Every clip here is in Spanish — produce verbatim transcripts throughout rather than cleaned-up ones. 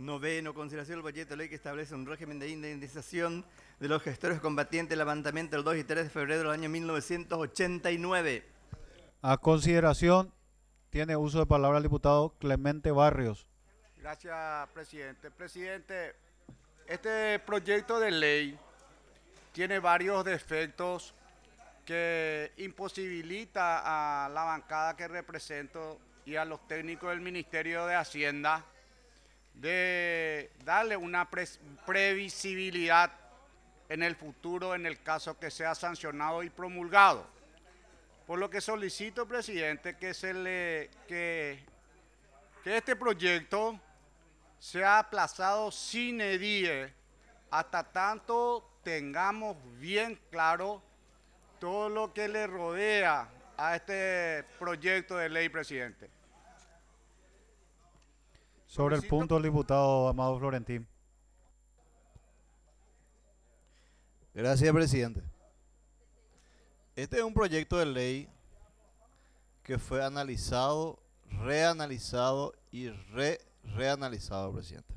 Noveno, consideración del proyecto de ley que establece un régimen de indemnización de los gestores combatientes del levantamiento del dos y tres de febrero del año mil novecientos ochenta y nueve. A consideración, tiene uso de palabra el diputado Clemente Barrios. Gracias, presidente. Presidente, este proyecto de ley tiene varios defectos que imposibilita a la bancada que represento y a los técnicos del Ministerio de Hacienda de darle una pre previsibilidad en el futuro en el caso que sea sancionado y promulgado. Por lo que solicito, presidente, que, se le, que, que este proyecto sea aplazado sine die hasta tanto tengamos bien claro todo lo que le rodea a este proyecto de ley, presidente. Sobre el punto, el diputado Amado Florentín. Gracias, presidente. Este es un proyecto de ley que fue analizado, reanalizado y re reanalizado, presidente.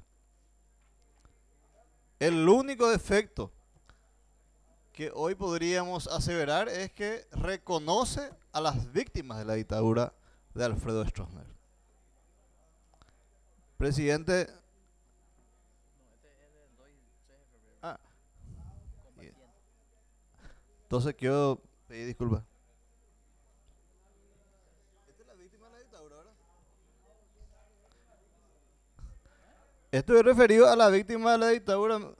El único defecto que hoy podríamos aseverar es que reconoce a las víctimas de la dictadura de Alfredo Stroessner. Presidente, ah, entonces quiero pedir disculpas. Esta es la víctima de la dictadura, ¿verdad? Esto es referido a la víctima de la dictadura. No.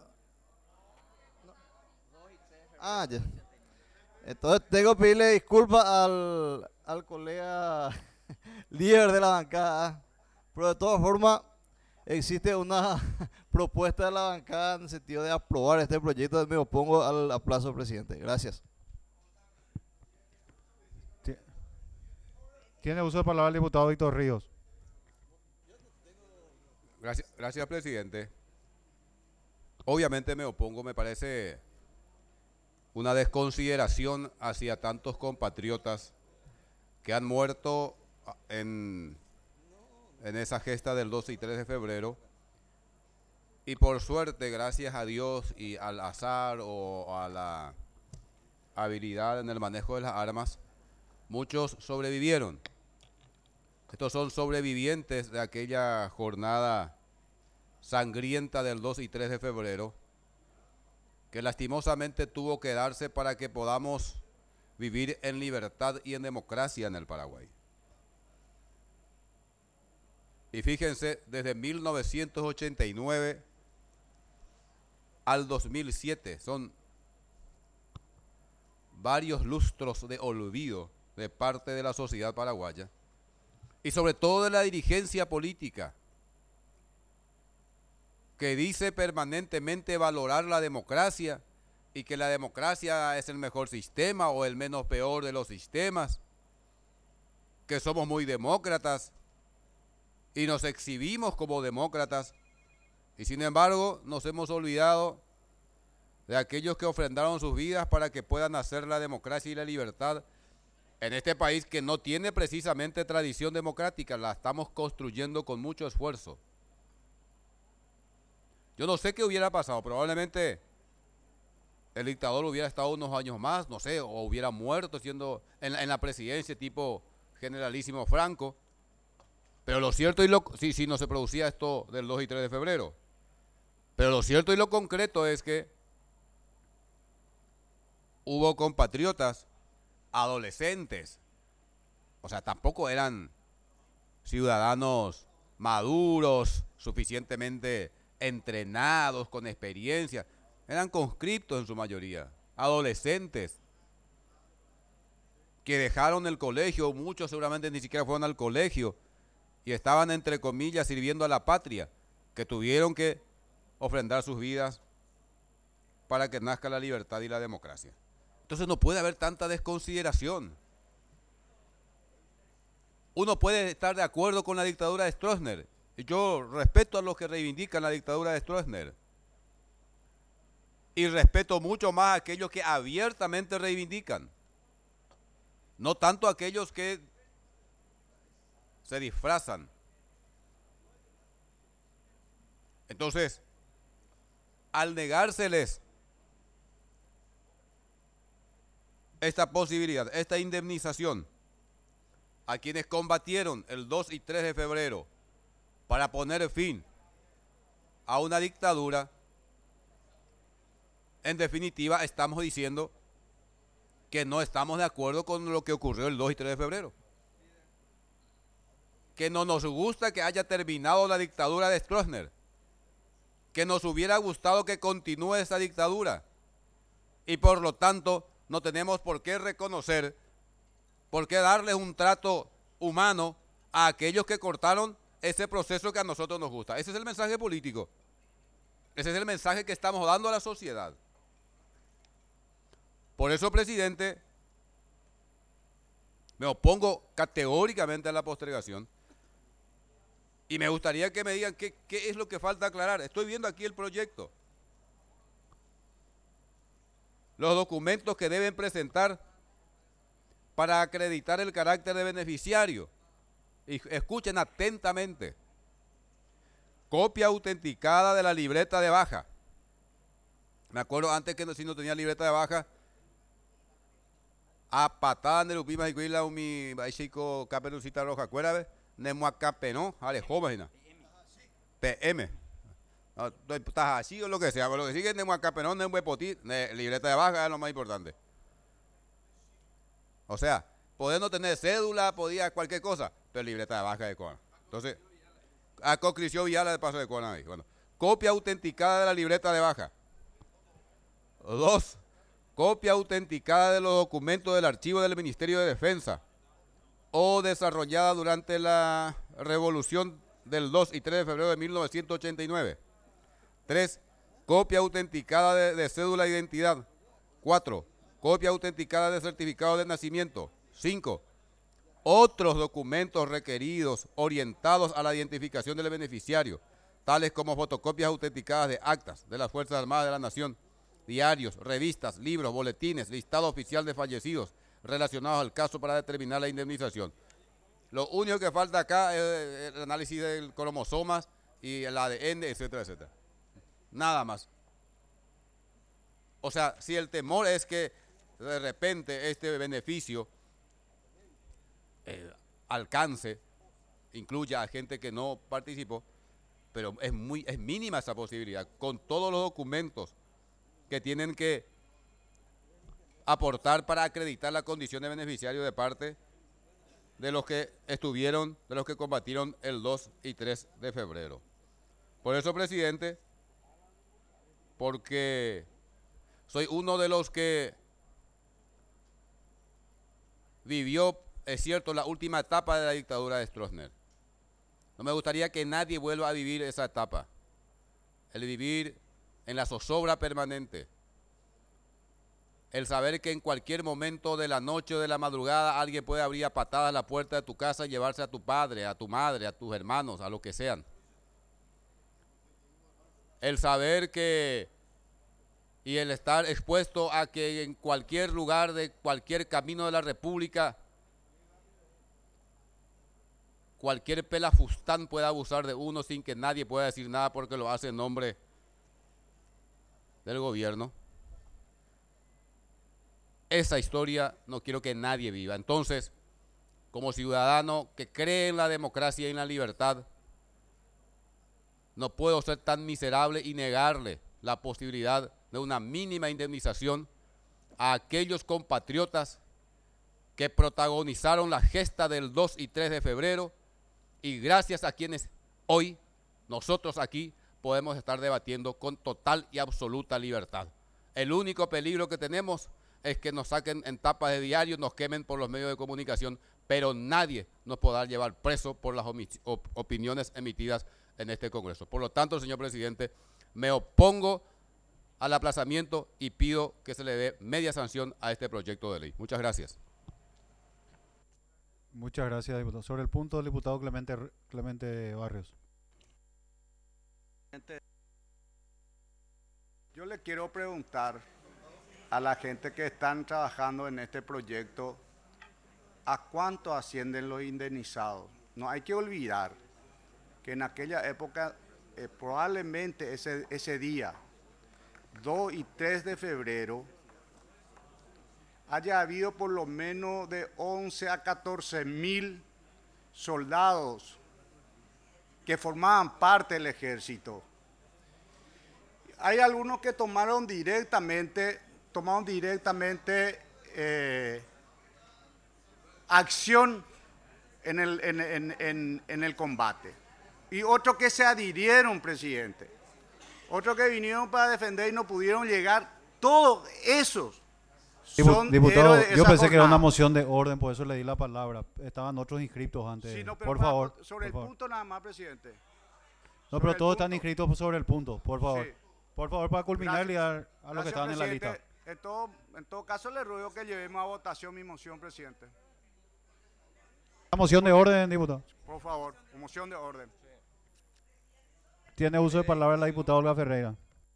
Ah, ya. Entonces tengo que pedirle disculpas al, al colega líder de la bancada. Pero de todas formas, existe una propuesta de la bancada en el sentido de aprobar este proyecto. Me opongo al aplazo, presidente. Gracias. Tiene uso de palabra el diputado Víctor Ríos. Gracias, gracias, presidente. Obviamente me opongo, me parece una desconsideración hacia tantos compatriotas que han muerto en, en esa gesta del doce y tres de febrero. Y por suerte, gracias a Dios y al azar o a la habilidad en el manejo de las armas, muchos sobrevivieron. Estos son sobrevivientes de aquella jornada sangrienta del dos y tres de febrero, que lastimosamente tuvo que darse para que podamos vivir en libertad y en democracia en el Paraguay. Y fíjense, desde mil novecientos ochenta y nueve al dos mil siete, son varios lustros de olvido de parte de la sociedad paraguaya y sobre todo de la dirigencia política, que dice permanentemente valorar la democracia y que la democracia es el mejor sistema o el menos peor de los sistemas, que somos muy demócratas y nos exhibimos como demócratas, y sin embargo nos hemos olvidado de aquellos que ofrendaron sus vidas para que puedan hacer la democracia y la libertad en este país que no tiene precisamente tradición democrática. La estamos construyendo con mucho esfuerzo. Yo no sé qué hubiera pasado, probablemente el dictador hubiera estado unos años más, no sé, o hubiera muerto siendo en la, en la presidencia tipo generalísimo Franco, pero lo cierto y lo, sí, sí, no se producía esto del dos y tres de febrero, pero lo cierto y lo concreto es que hubo compatriotas, adolescentes, o sea, tampoco eran ciudadanos maduros, suficientemente entrenados, con experiencia, eran conscriptos en su mayoría, adolescentes, que dejaron el colegio, muchos seguramente ni siquiera fueron al colegio, y estaban entre comillas sirviendo a la patria, que tuvieron que ofrendar sus vidas para que nazca la libertad y la democracia. Entonces no puede haber tanta desconsideración. Uno puede estar de acuerdo con la dictadura de Stroessner, y yo respeto a los que reivindican la dictadura de Stroessner, y respeto mucho más a aquellos que abiertamente reivindican, no tanto a aquellos que se disfrazan. Entonces, al negárseles esta posibilidad, esta indemnización a quienes combatieron el dos y tres de febrero para poner fin a una dictadura, en definitiva estamos diciendo que no estamos de acuerdo con lo que ocurrió el dos y tres de febrero. Que no nos gusta que haya terminado la dictadura de Stroessner, que nos hubiera gustado que continúe esa dictadura y por lo tanto no tenemos por qué reconocer, por qué darles un trato humano a aquellos que cortaron ese proceso que a nosotros nos gusta. Ese es el mensaje político, ese es el mensaje que estamos dando a la sociedad. Por eso, presidente, me opongo categóricamente a la postergación. Y me gustaría que me digan qué, qué es lo que falta aclarar. Estoy viendo aquí el proyecto. Los documentos que deben presentar para acreditar el carácter de beneficiario. Y escuchen atentamente. Copia autenticada de la libreta de baja. Me acuerdo antes que no, si no tenía libreta de baja, a patada de Lupima y Cuila, mi chico caperucita roja, acuérdate. Nemuacape, ¿no? Ale, joven, P M. Estás así o lo que sea, pero lo que sigue es Nemuacape, no, Nemuepotí, libreta de baja es lo más importante. O sea, poder no tener cédula, podía cualquier cosa, pero libreta de baja de Cona. Entonces, a Cocrició Viala de paso de Cona ahí. Bueno, copia autenticada de la libreta de baja. Dos, copia autenticada de los documentos del archivo del Ministerio de Defensa o desarrollada durante la revolución del dos y tres de febrero de mil novecientos ochenta y nueve. Tres, copia autenticada de, de cédula de identidad. Cuatro, copia autenticada de certificado de nacimiento. Cinco, otros documentos requeridos orientados a la identificación del beneficiario, tales como fotocopias autenticadas de actas de las Fuerzas Armadas de la Nación, diarios, revistas, libros, boletines, listado oficial de fallecidos relacionados al caso para determinar la indemnización. Lo único que falta acá es el análisis del cromosomas y el A D N, etcétera, etcétera. Nada más. O sea, si el temor es que de repente este beneficio eh, alcance, incluya a gente que no participó, pero es muy es mínima esa posibilidad, con todos los documentos que tienen que aportar para acreditar la condición de beneficiario de parte de los que estuvieron, de los que combatieron el dos y tres de febrero. Por eso, presidente, porque soy uno de los que vivió, es cierto, la última etapa de la dictadura de Stroessner. No me gustaría que nadie vuelva a vivir esa etapa, el vivir en la zozobra permanente, el saber que en cualquier momento de la noche o de la madrugada alguien puede abrir a patadas la puerta de tu casa y llevarse a tu padre, a tu madre, a tus hermanos, a lo que sean. El saber que y el estar expuesto a que en cualquier lugar de cualquier camino de la República cualquier pelafustán pueda abusar de uno sin que nadie pueda decir nada porque lo hace en nombre del gobierno. Esa historia no quiero que nadie viva. Entonces, como ciudadano que cree en la democracia y en la libertad, no puedo ser tan miserable y negarle la posibilidad de una mínima indemnización a aquellos compatriotas que protagonizaron la gesta del dos y tres de febrero y gracias a quienes hoy nosotros aquí podemos estar debatiendo con total y absoluta libertad. El único peligro que tenemos es que nos saquen en tapas de diario, nos quemen por los medios de comunicación, pero nadie nos podrá llevar preso por las op opiniones emitidas en este Congreso. Por lo tanto, señor presidente, me opongo al aplazamiento y pido que se le dé media sanción a este proyecto de ley. Muchas gracias. Muchas gracias, diputado. Sobre el punto del diputado Clemente, Clemente Barrios. Yo le quiero preguntar a la gente que están trabajando en este proyecto, ¿a cuánto ascienden los indemnizados? No hay que olvidar que en aquella época eh, probablemente ese, ese día, dos y tres de febrero, haya habido por lo menos de once a catorce mil soldados que formaban parte del ejército. Hay algunos que tomaron directamente, tomaron directamente eh, acción en el, en, en, en, en el combate. Y otros que se adhirieron, presidente. Otros que vinieron para defender y no pudieron llegar. Todos esos son Diputado, héroes de yo esa pensé que era una jornada. moción de orden, por eso le di la palabra. Estaban otros inscritos antes. Sí, no, pero por para- favor. sobre por el favor. punto nada más, presidente. No, Sobre pero el todos están punto. inscritos sobre el punto, por favor. Sí. Por favor, para culminar y dar a los que Gracias, estaban en la lista. presidente. En todo, en todo caso, le ruego que llevemos a votación mi moción, presidente. La moción de orden, diputado. Por favor, moción de orden. Tiene uso de palabra la diputada Olga Ferreira.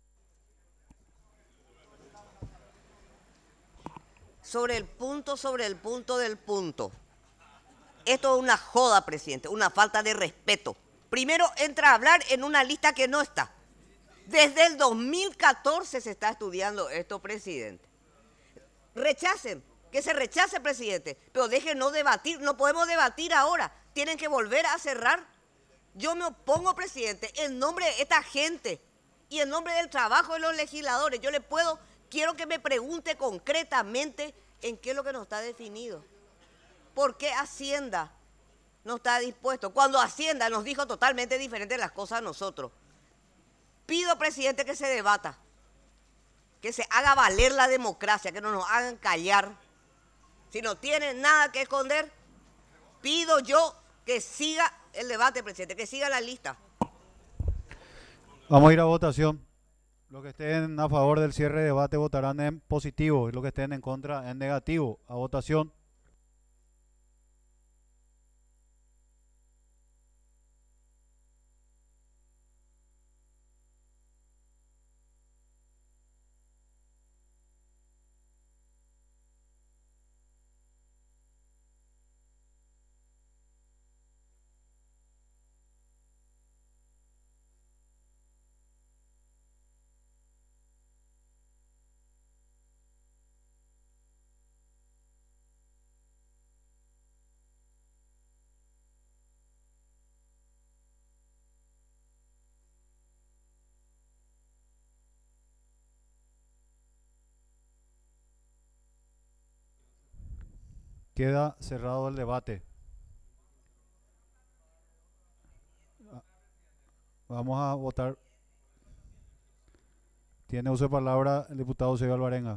Sobre el punto, sobre el punto del punto. Esto es una joda, presidente, una falta de respeto. Primero entra a hablar en una lista que no está. Desde el dos mil catorce se está estudiando esto, presidente. Rechacen, que se rechace, presidente, pero déjenos debatir, no podemos debatir ahora, tienen que volver a cerrar. Yo me opongo, presidente, en nombre de esta gente y en nombre del trabajo de los legisladores. Yo le puedo, quiero que me pregunte concretamente en qué es lo que no está definido. ¿Por qué Hacienda no está dispuesto? Cuando Hacienda nos dijo totalmente diferente las cosas a nosotros. Pido, presidente, que se debata, que se haga valer la democracia, que no nos hagan callar. Si no tienen nada que esconder, pido yo que siga el debate, presidente, que siga la lista. Vamos a ir a votación. Los que estén a favor del cierre de debate votarán en positivo y los que estén en contra en negativo. A votación. Queda cerrado el debate. Vamos a votar. Tiene uso de palabra el diputado Eusebio Alvarenga.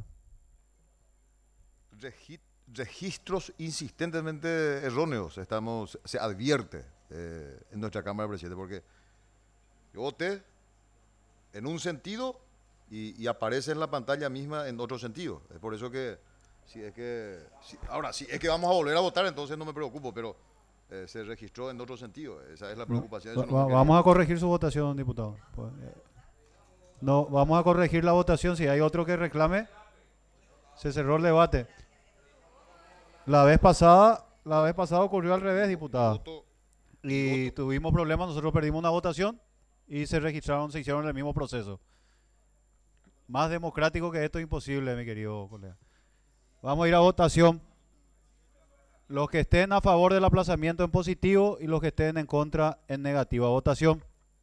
Regi- registros insistentemente erróneos, estamos, se advierte eh, en nuestra Cámara, presidente, porque yo voté en un sentido y, y aparece en la pantalla misma en otro sentido. Es por eso que, si es que, si- ahora, si es que vamos a volver a votar, entonces no me preocupo, pero eh, se registró en otro sentido. Esa es la preocupación. eso Va- no me va- quería. vamos a corregir su votación, diputado. Pues, eh, No, vamos a corregir la votación. Si hay otro que reclame, se cerró el debate. La vez pasada, la vez pasada ocurrió al revés, diputada. Voto- Y tuvimos problemas, nosotros perdimos una votación y se registraron, se hicieron el mismo proceso. Más democrático que esto es imposible, mi querido colega. Vamos a ir a votación. Los que estén a favor del aplazamiento en positivo y los que estén en contra en negativa. Votación.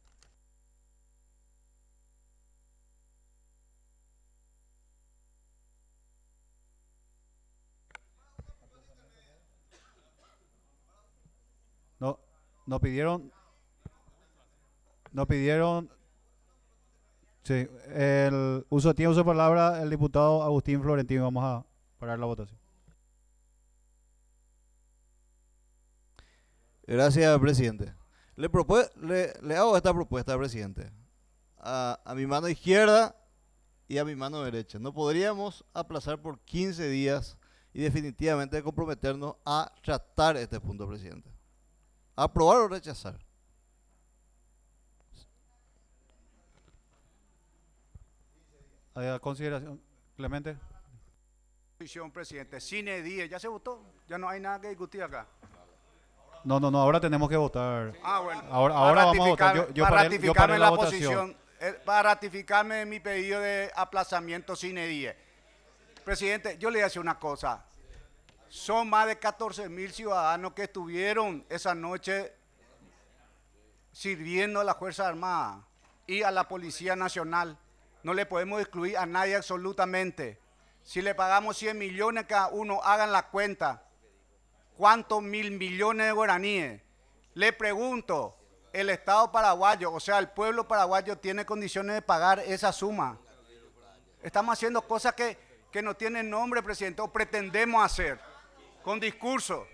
No, nos pidieron, nos pidieron, sí, el uso, tiene uso de palabra el diputado Agustín Florentino. Vamos a parar la votación. Gracias, presidente. Le, propue- le, le hago esta propuesta, presidente. A, a mi mano izquierda y a mi mano derecha. No podríamos aplazar por quince días y definitivamente comprometernos a tratar este punto, presidente. Aprobar o rechazar. A consideración, Clemente. Posición, presidente. Sine die, ya se votó. Ya no hay nada que discutir acá. No, no, no, ahora tenemos que votar. Ah, bueno. Ahora, Para ahora vamos a votar. ratificar- Yo, yo para paré, yo ratificarme paré la la votación. posición, eh, para ratificarme en mi pedido de aplazamiento sine die. Presidente, yo le voy a decir una cosa. Son más de catorce mil ciudadanos que estuvieron esa noche sirviendo a la Fuerza Armada y a la Policía Nacional. No le podemos excluir a nadie absolutamente. Si le pagamos cien millones cada uno, hagan la cuenta. ¿Cuántos mil millones de guaraníes? Le pregunto, el Estado paraguayo, o sea, el pueblo paraguayo tiene condiciones de pagar esa suma. Estamos haciendo cosas que, que no tienen nombre, presidente, o pretendemos hacer, con discurso.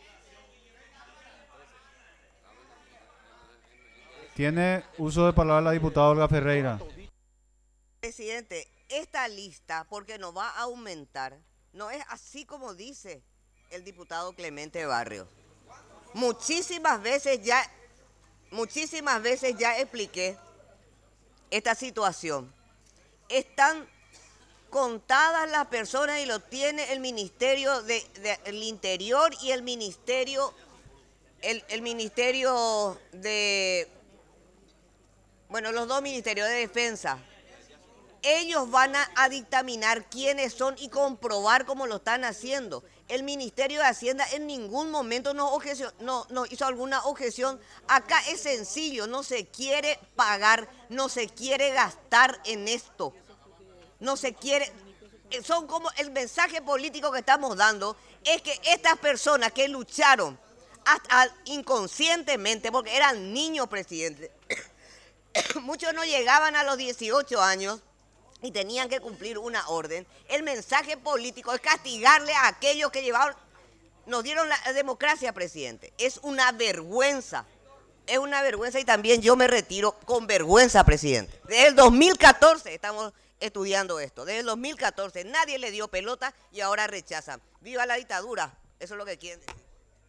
Tiene uso de palabra la diputada Olga Ferreira. Presidente, esta lista, porque nos va a aumentar, no es así como dice el diputado Clemente Barrios. Muchísimas veces ya, muchísimas veces ya expliqué esta situación. Están contadas las personas y lo tiene el Ministerio de, de, el Interior y el Ministerio, el, el Ministerio de, bueno, los dos ministerios de Defensa. Ellos van a, a dictaminar quiénes son y comprobar cómo lo están haciendo. El Ministerio de Hacienda en ningún momento nos, objeción, no, no hizo alguna objeción. Acá es sencillo, no se quiere pagar, no se quiere gastar en esto. No se quiere, son como el mensaje político que estamos dando, es que estas personas que lucharon hasta inconscientemente, porque eran niños, presidente, muchos no llegaban a los dieciocho años, y tenían que cumplir una orden. El mensaje político es castigarle a aquellos que llevaron, nos dieron la democracia, presidente. Es una vergüenza, es una vergüenza y también yo me retiro con vergüenza, presidente. Desde el dos mil catorce estamos estudiando esto, desde el dos mil catorce nadie le dio pelota y ahora rechazan. ¡Viva la dictadura! Eso es lo que quieren decir.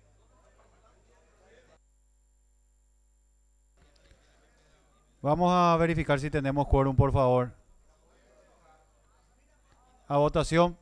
Vamos a verificar si tenemos quórum, por favor. A votación.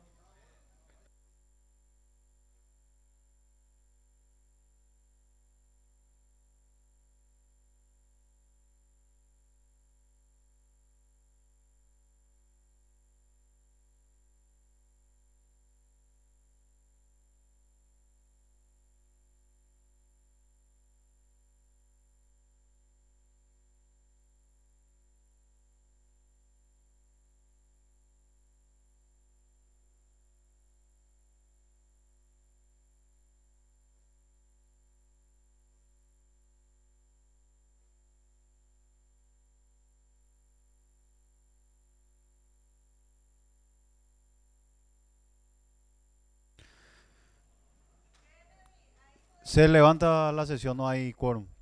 Se levanta la sesión, no hay quórum.